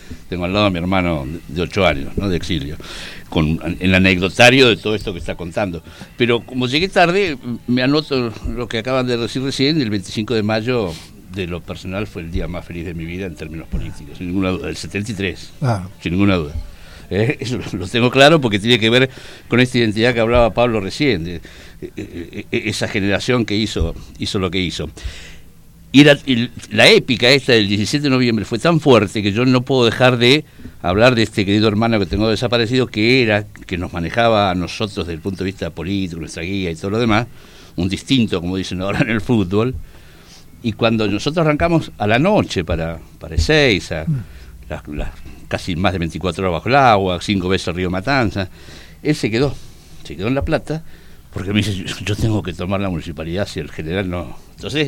tengo al lado a mi hermano de 8 años, ¿no? De exilio, con el anecdotario de todo esto que está contando. Pero como llegué tarde, me anoto lo que acaban de decir recién, el 25 de mayo, de lo personal, fue el día más feliz de mi vida en términos políticos, sin ninguna duda, el 73, claro. Sin ninguna duda. Eso lo tengo claro porque tiene que ver con esta identidad que hablaba Pablo recién, esa generación que hizo lo que hizo. Y la épica esta del 17 de noviembre fue tan fuerte que yo no puedo dejar de hablar de este querido hermano que tengo desaparecido, que nos manejaba a nosotros desde el punto de vista político, nuestra guía y todo lo demás, un distinto, como dicen ahora en el fútbol. Y cuando nosotros arrancamos a la noche para Ezeiza, casi más de 24 horas bajo el agua, 5 veces el río Matanza, él se quedó en La Plata, porque me dice, yo tengo que tomar la municipalidad si el general no. Entonces,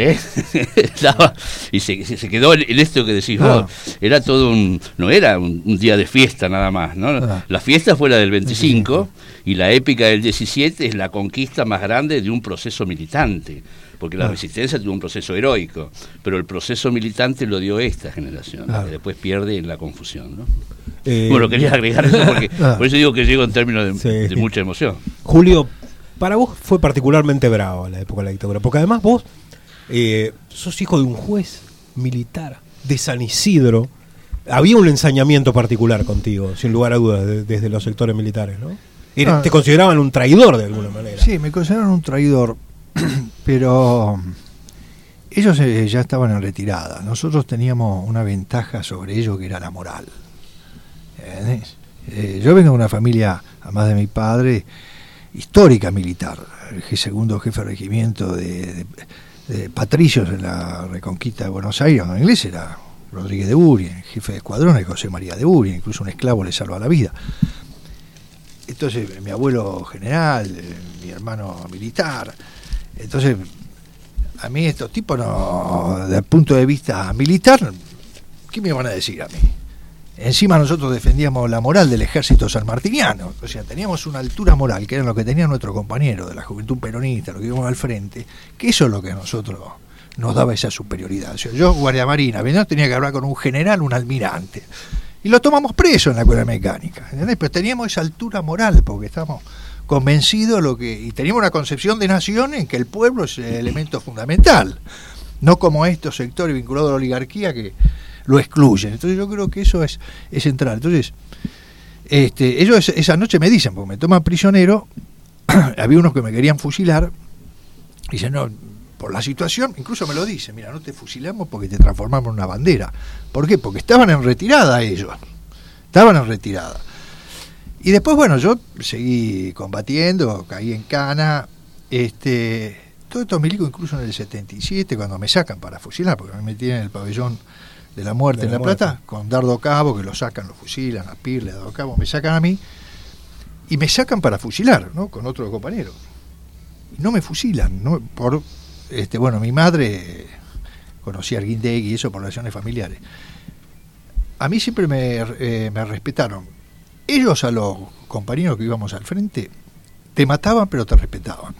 y se quedó en esto que decís vos. Era todo no era un día de fiesta nada más, ¿no? La fiesta fue la del 25 y la épica del 17 es la conquista más grande de un proceso militante, porque la resistencia tuvo un proceso heroico, pero el proceso militante lo dio esta generación, que después pierde en la confusión, ¿no? Bueno, quería agregar eso porque por eso digo que llego en términos de mucha emoción. Julio, para vos fue particularmente bravo la época de la dictadura, porque además vos sos hijo de un juez militar de San Isidro. Había un ensañamiento particular contigo, sin lugar a dudas, desde los sectores militares, ¿no? Te consideraban un traidor de alguna manera. Sí, me consideraron un traidor, pero ellos ya estaban en retirada. Nosotros teníamos una ventaja sobre ellos que era la moral. Yo vengo de una familia, además de mi padre, histórica militar, el segundo jefe de regimiento de patricios en la Reconquista de Buenos Aires, en inglés era Rodríguez de Urien, jefe de escuadrón de José María de Urien, incluso un esclavo le salva la vida. Entonces mi abuelo general, mi hermano militar. Entonces a mí estos tipos, no, desde el punto de vista militar, ¿qué me van a decir a mí? Encima nosotros defendíamos la moral del ejército sanmartiniano, o sea, teníamos una altura moral, que era lo que tenían nuestros compañeros de la juventud peronista, lo que íbamos al frente, que eso es lo que a nosotros nos daba esa superioridad. O sea, yo, guardia marina, tenía que hablar con un general, un almirante, y lo tomamos preso en la escuela mecánica, ¿entendés? Pero teníamos esa altura moral, porque estábamos convencidos y teníamos una concepción de nación en que el pueblo es el elemento fundamental, no como estos sectores vinculados a la oligarquía que lo excluyen. Entonces yo creo que eso es central. Entonces ellos esa noche me dicen, porque me toman prisionero, había unos que me querían fusilar, y dicen, no, por la situación, incluso me lo dicen, mira, no te fusilamos porque te transformamos en una bandera. ¿Por qué? Porque estaban en retirada ellos, y después, bueno, yo seguí combatiendo, caí en cana, todo esto milico incluso en el 77, cuando me sacan para fusilar, porque me metí en el pabellón de la muerte en La Plata, con Dardo Cabo, que lo sacan, lo fusilan, a Pirle, a Dardo Cabo, me sacan a mí, y me sacan para fusilar, ¿no? Con otro compañero. Y no me fusilan, ¿no? Bueno, mi madre conocía a Arguindegui y eso por relaciones familiares. A mí siempre me respetaron. Ellos a los compañeros que íbamos al frente, te mataban pero te respetaban.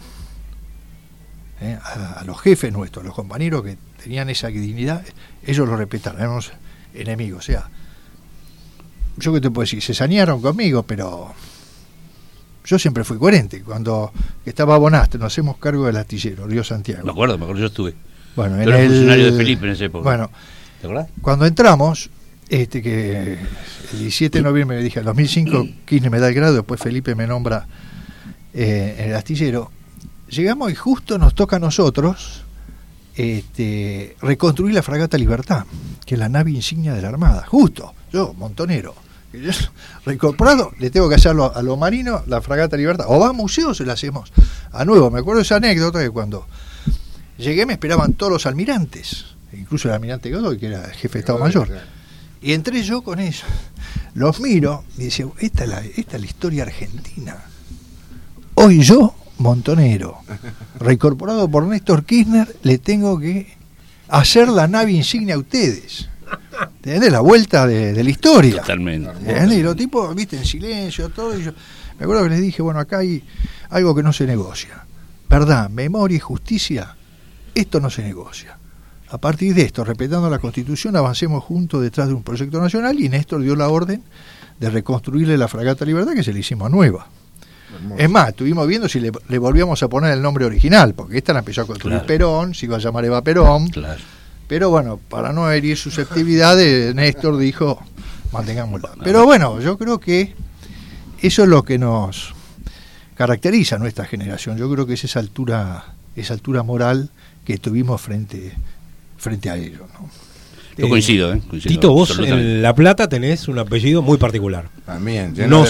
A los jefes nuestros, a los compañeros que tenían esa dignidad, ellos lo respetaron, éramos enemigos. O sea, yo qué te puedo decir, se sanearon conmigo, pero yo siempre fui coherente. Cuando estaba Bonastre, nos hacemos cargo del astillero, Río Santiago. Me acuerdo, yo estuve. Bueno, yo era funcionario de Felipe en esa época. Bueno, ¿te acordás? Cuando entramos, que el 17 de noviembre me dije, en 2005 Kirchner me da el grado, después Felipe me nombra en el astillero. Llegamos y justo nos toca a nosotros reconstruir la fragata Libertad, que es la nave insignia de la Armada. Justo, yo, montonero, yo, reincorporado, le tengo que hacerlo a los marinos, la fragata Libertad. O va a museo, se la hacemos a nuevo. Me acuerdo de esa anécdota que cuando llegué me esperaban todos los almirantes, incluso el almirante Godoy, que era el jefe de Estado Mayor. Y entré yo con ellos, los miro y dice, esta es la historia argentina. Hoy yo, montonero, reincorporado por Néstor Kirchner, le tengo que hacer la nave insignia a ustedes. ¿Entendés? La vuelta de la historia. Totalmente. ¿Entendés? Y los tipos, viste, en silencio, todo. Y yo me acuerdo que les dije, bueno, acá hay algo que no se negocia. Verdad, memoria y justicia, esto no se negocia. a partir de esto, respetando la Constitución, avancemos juntos detrás de un proyecto nacional, y Néstor dio la orden de reconstruirle la fragata Libertad, que se le hicimos nueva. Hermoso. Es más, estuvimos viendo si le volvíamos a poner el nombre original, porque esta la empezó a construir Perón, se iba a llamar Eva Perón. Claro. Pero bueno, para no herir susceptibilidades, Néstor dijo, mantengámosla. Pero bueno, yo creo que eso es lo que nos caracteriza a nuestra generación. Yo creo que es esa altura moral que tuvimos frente a ellos, ¿no? Yo coincido. Tito, vos en La Plata tenés un apellido muy particular. También, no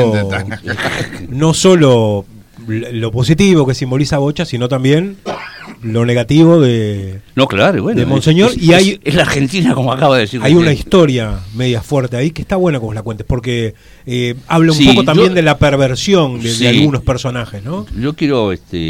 solo lo positivo que simboliza Bocha, sino también lo negativo de Monseñor. Es la Argentina, como acaba de decir. Hay una historia media fuerte ahí que está buena que vos la cuentes, porque habla un poco también de la perversión de algunos personajes, ¿no? Yo quiero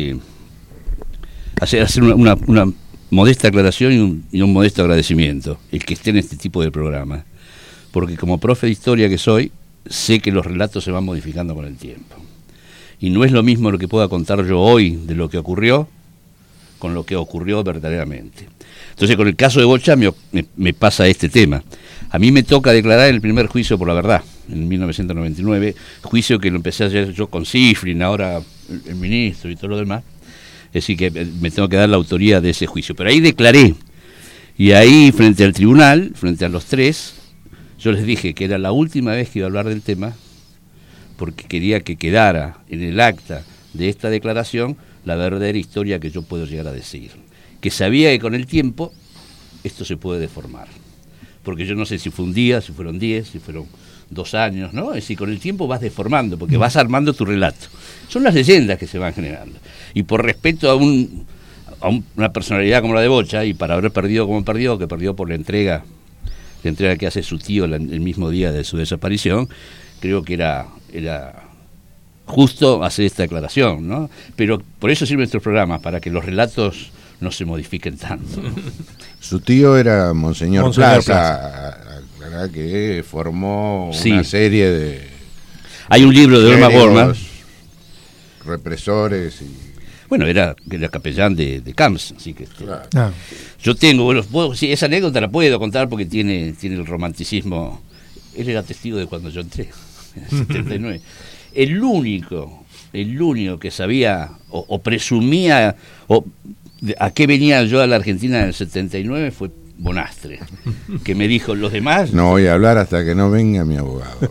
hacer una modesta aclaración y un modesto agradecimiento, el que esté en este tipo de programa, porque como profe de historia que soy, sé que los relatos se van modificando con el tiempo, y no es lo mismo lo que pueda contar yo hoy de lo que ocurrió con lo que ocurrió verdaderamente. Entonces, con el caso de Bocha me pasa este tema. A mí me toca declarar en el primer juicio por la verdad, en 1999, juicio que lo empecé a hacer yo con Cifrin, ahora el ministro y todo lo demás. Es decir, que me tengo que dar la autoría de ese juicio. Pero ahí declaré, y ahí frente al tribunal, frente a los tres, yo les dije que era la última vez que iba a hablar del tema, porque quería que quedara en el acta de esta declaración la verdadera historia que yo puedo llegar a decir. Que sabía que con el tiempo esto se puede deformar. Porque yo no sé si fue un día, si fueron 10, si fueron 2 años, ¿no? Es decir, con el tiempo vas deformando, porque vas armando tu relato. Son las leyendas que se van generando. Y por respeto a una personalidad como la de Bocha, y para haber perdido como perdió, que perdió por la entrega que hace su tío el mismo día de su desaparición, creo que era justo hacer esta declaración, ¿no? Pero por eso sirven nuestros programas, para que los relatos no se modifiquen tanto, ¿no? Su tío era Monseñor Plaza, que formó una serie de... Hay un libro de Irma Bormann, represores y... Bueno, era capellán de Camps, así que yo tengo, esa anécdota la puedo contar porque tiene el romanticismo. Él era testigo de cuando yo entré, en el 79. El único que sabía o presumía a qué venía yo a la Argentina en el 79 fue Bonastre, que me dijo, los demás... No voy a hablar hasta que no venga mi abogado.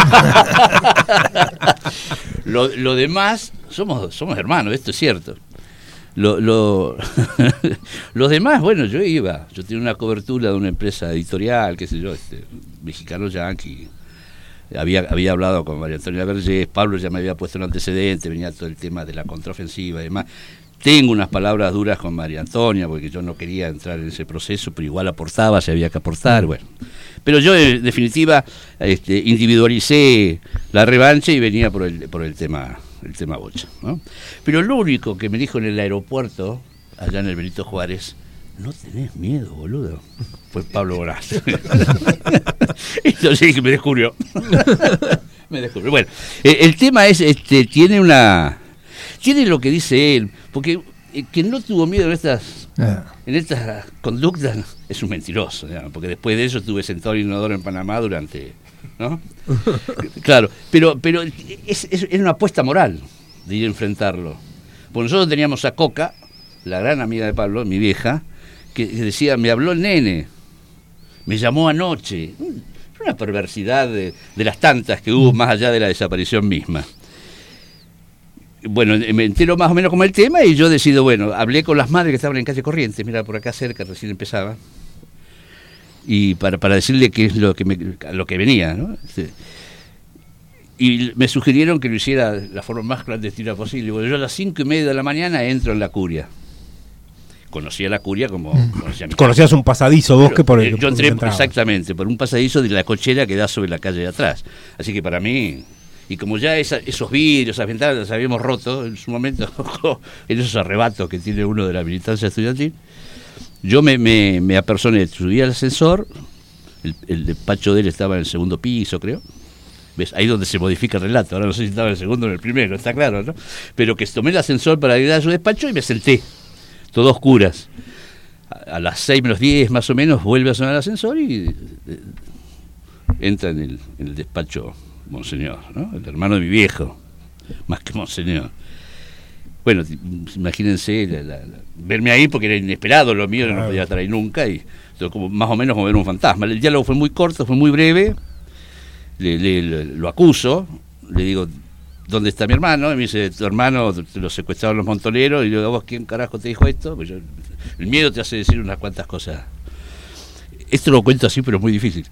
Lo demás, somos hermanos, esto es cierto. Los demás, bueno, yo tenía una cobertura de una empresa editorial, qué sé yo, mexicano yankee. Había hablado con María Antonia Vergés, Pablo ya me había puesto un antecedente, venía todo el tema de la contraofensiva y demás. Tengo unas palabras duras con María Antonia, porque yo no quería entrar en ese proceso, pero igual aportaba, si había que aportar, bueno. Pero yo, en definitiva, individualicé la revancha y venía por el tema Bocha, ¿no? Pero lo único que me dijo en el aeropuerto, allá en el Benito Juárez, no tenés miedo, boludo, fue Pablo Bonastre. Entonces me descubrió. Bueno, el tema es, tiene lo que dice él, porque quien no tuvo miedo en estas conductas es un mentiroso, digamos, porque después de eso estuve sentado en inodoro en Panamá durante, ¿no? Claro, pero es una apuesta moral de ir a enfrentarlo. Porque nosotros teníamos a Coca, la gran amiga de Pablo, mi vieja, que decía, me habló el nene, me llamó anoche. Una perversidad de las tantas que hubo más allá de la desaparición misma. Bueno, me entero más o menos como el tema y yo decido, hablé con las madres que estaban en calle Corrientes, mira, por acá cerca, recién empezaba, y para decirle qué es lo que venía, ¿no? Y me sugirieron que lo hiciera de la forma más clandestina posible. Bueno, yo a las 5:30 de la mañana entro en la curia. Conocía la curia como... Conocías un pasadizo vos que por el... Yo entré exactamente por un pasadizo de la cochera que da sobre la calle de atrás. Así que para mí... Y como ya esos vidrios, esas ventanas las habíamos roto en su momento, en esos arrebatos que tiene uno de la militancia estudiantil, yo me apersoné, subí al ascensor, el despacho de él estaba en el segundo piso, creo. ¿Ves? Ahí donde se modifica el relato. Ahora no sé si estaba en el segundo o en el primero, está claro, ¿no? Pero que tomé el ascensor para ir a su despacho y me senté, todo oscuras. a las 6 menos 10 más o menos vuelve a sonar el ascensor y entra en el despacho Monseñor, ¿no? El hermano de mi viejo, más que Monseñor. Bueno, imagínense verme ahí porque era inesperado, lo mío no podía estar ahí nunca, y como, más o menos como ver un fantasma. El diálogo fue muy corto, fue muy breve, lo acuso, le digo, ¿dónde está mi hermano? Y me dice, tu hermano te lo secuestraron los montoneros. Y yo digo, ¿vos quién carajo te dijo esto? Pues el miedo te hace decir unas cuantas cosas. Esto lo cuento así, pero es muy difícil.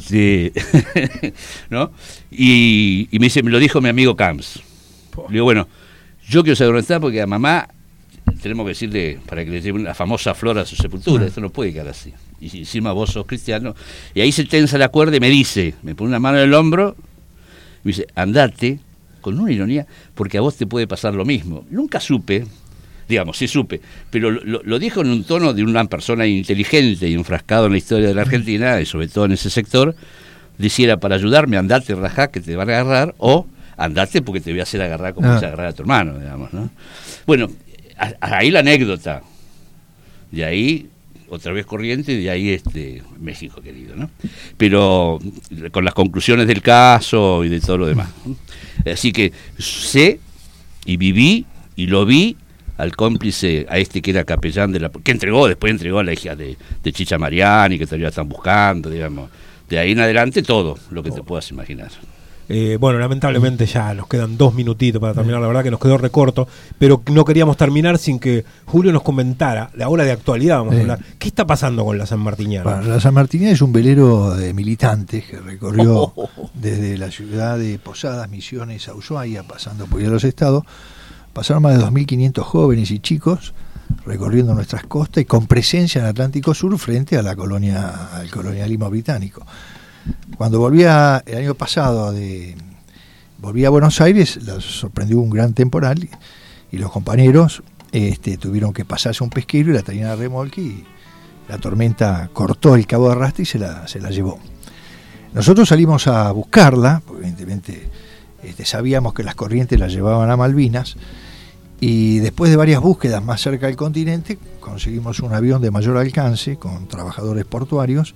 ¿No? Y me dice, me lo dijo mi amigo Camps. Le digo, bueno, yo quiero saber dónde está porque a mamá tenemos que decirle para que le lleve una famosa flor a su sepultura. Esto no puede quedar así. Y encima vos sos cristiano. Y ahí se tensa la cuerda y me dice, me pone una mano en el hombro, me dice, andate, con una ironía, porque a vos te puede pasar lo mismo. Nunca supe, digamos, sí supe, pero lo dijo en un tono de una persona inteligente y enfrascado en la historia de la Argentina, y sobre todo en ese sector, decía, para ayudarme, andate, rajá, que te van a agarrar, o andate porque te voy a hacer agarrar como se agarrar a tu hermano, digamos, ¿no? Bueno, ahí la anécdota, de ahí otra vez corriente, y de ahí México querido, ¿no? Pero con las conclusiones del caso y de todo lo demás. Así que sé y viví y lo vi al cómplice, a que era capellán que después entregó a la hija de Chicha Mariani, que todavía están buscando, digamos. De ahí en adelante todo lo que te puedas imaginar. Bueno, lamentablemente ya nos quedan 2 minutitos para terminar, la verdad que nos quedó recorto, pero no queríamos terminar sin que Julio nos comentara, la hora de actualidad vamos a hablar, ¿qué está pasando con la Sanmartiniana? Bueno, la Sanmartiniana es un velero de militantes que recorrió desde la ciudad de Posadas, Misiones, a Ushuaia, pasando por los estados, pasaron más de 2.500 jóvenes y chicos recorriendo nuestras costas y con presencia en Atlántico Sur frente a al colonialismo británico. Cuando volvía el año pasado, volvía a Buenos Aires, los sorprendió un gran temporal y los compañeros tuvieron que pasarse a un pesquero y la traían a remolque y la tormenta cortó el cabo de arrastre y se la llevó. Nosotros salimos a buscarla, porque evidentemente sabíamos que las corrientes la llevaban a Malvinas, y después de varias búsquedas más cerca del continente conseguimos un avión de mayor alcance con trabajadores portuarios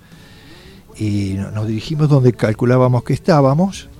y nos dirigimos donde calculábamos que estaba,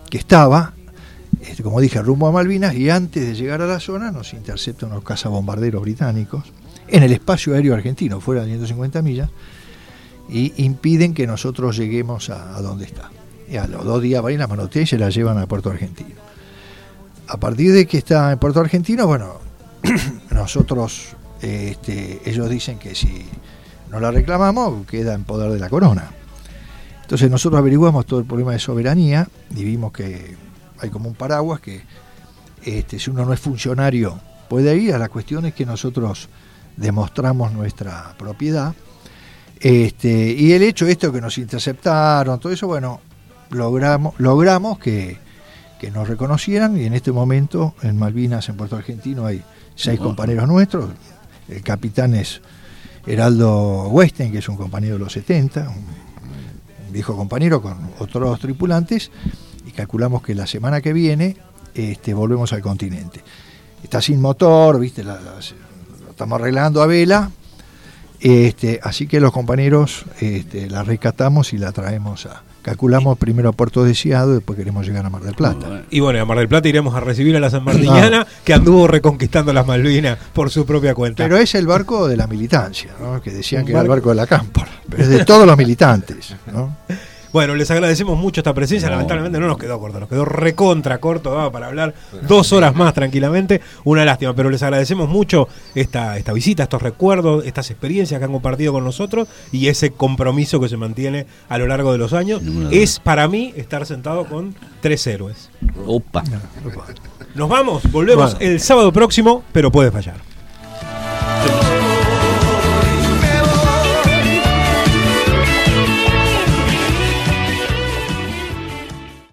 como dije, rumbo a Malvinas, y antes de llegar a la zona nos interceptan unos cazabombarderos británicos en el espacio aéreo argentino, fuera de 150 millas, y impiden que nosotros lleguemos a donde está. Y a los 2 días van y la manotean y se la llevan a Puerto Argentino. A partir de que está en Puerto Argentino, bueno, nosotros, ellos dicen que si no la reclamamos, queda en poder de la corona. Entonces nosotros averiguamos todo el problema de soberanía y vimos que hay como un paraguas que si uno no es funcionario puede ir. A la cuestión es que nosotros demostramos nuestra propiedad y el hecho que nos interceptaron, todo eso, bueno, logramos que nos reconocieran, y en este momento en Malvinas, en Puerto Argentino, hay 6 compañeros nuestros. El capitán es Heraldo Westen, que es un compañero de los 70, un viejo compañero con otros tripulantes, y calculamos que la semana que viene volvemos al continente. Está sin motor, ¿viste? Lo estamos arreglando a vela, así que los compañeros la rescatamos y la traemos calculamos primero a Puerto Deseado, después queremos llegar a Mar del Plata. Y bueno, a Mar del Plata iremos a recibir a la Sanmartiniana, que anduvo reconquistando las Malvinas por su propia cuenta. Pero es el barco de la militancia, ¿no? Que decían que era el barco de la Cámpora, pero es de todos los militantes, ¿no? Bueno, les agradecemos mucho esta presencia. Lamentablemente no nos quedó corto, nos quedó recontra corto, daba para hablar 2 horas más tranquilamente. Una lástima, pero les agradecemos mucho esta visita, estos recuerdos, estas experiencias que han compartido con nosotros y ese compromiso que se mantiene a lo largo de los años. Es para mí estar sentado con 3 héroes. Opa. Nos vamos, volvemos el sábado próximo, pero puede fallar.